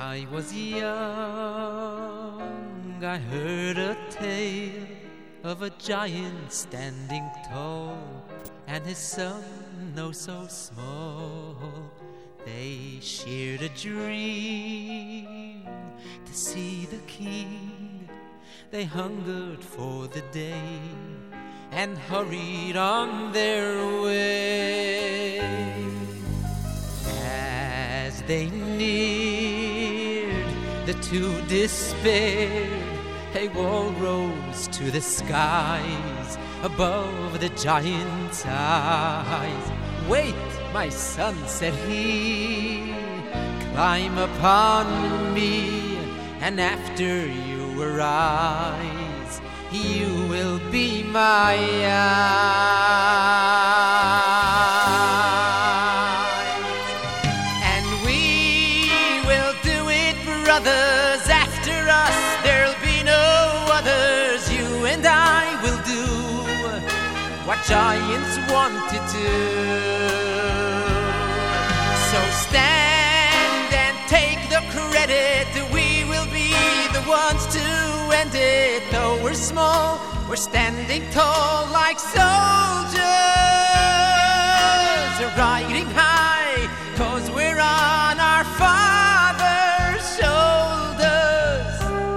I was young, I heard a tale of a giant standing tall, and his son, oh so small. They shared a dream to see the king. They hungered for the day and hurried on their way. As they neared, the two despaired. A wall rose to the skies above the giant's eyes. "Wait, my son," said he, "climb upon me, and after you arise, you will be my eyes. And we will do it, brothers, after us there'll be no others. You and I will do what giants want to do. So stand and take the credit. We will be the ones to end it. Though we're small, we're standing tall like soldiers, riding high, 'cause we're on our Father's shoulders.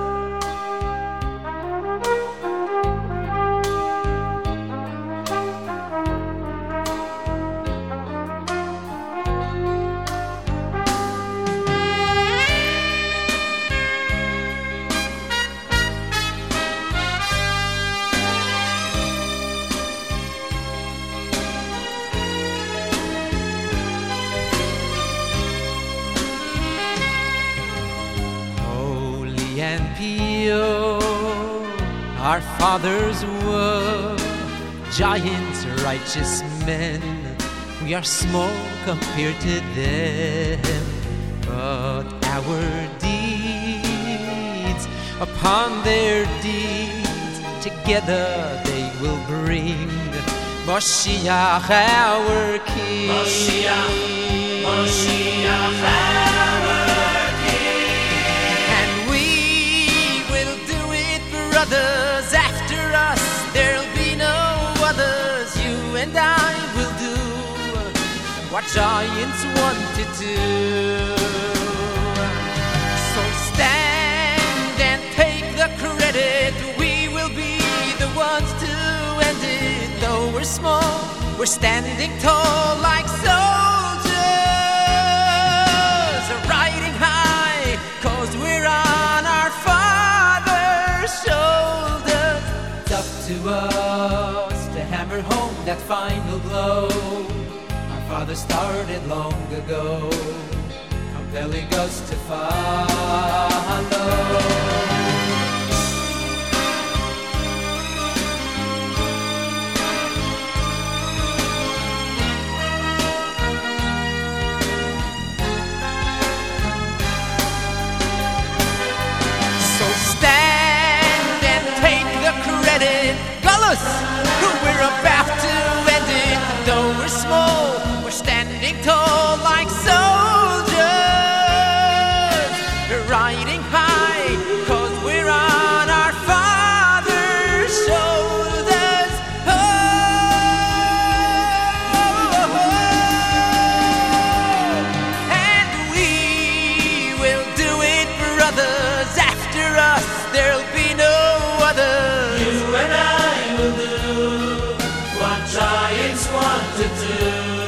And pure, our fathers were giants, righteous men. We are small compared to them, but our deeds upon their deeds, together they will bring Moshiach, our King. Moshiach, Moshiach, our And we will do it, brothers, after us there'll be no others. You and I will do what giants want to do. So stand and take the credit. We will be the ones to end it. Though we're small, we're standing tall like soldiers, riding high, 'cause we're on our Father's shoulders. It's up to us to hammer home that final blow. Our Father started long ago, compelling us to follow. Who we're about to end it. Though we're small, we're standing tall like soldiers, riding high, 'cause we're on our Father's shoulders. Oh, and we will do it, brothers, after us there'll be no others. You and I will do what giants want to do.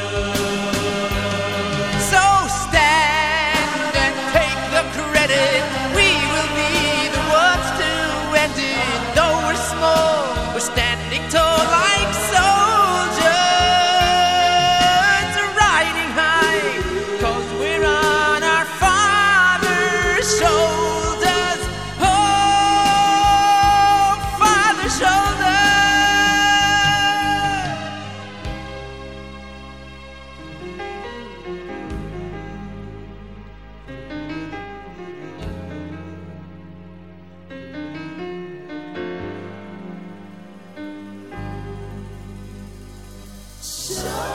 So stand and take the credit. We will be the ones to end it. Though we're small, we're standing tall like soldiers, riding high, 'cause we're on our Father's shoulders. Oh, Father's shoulders. So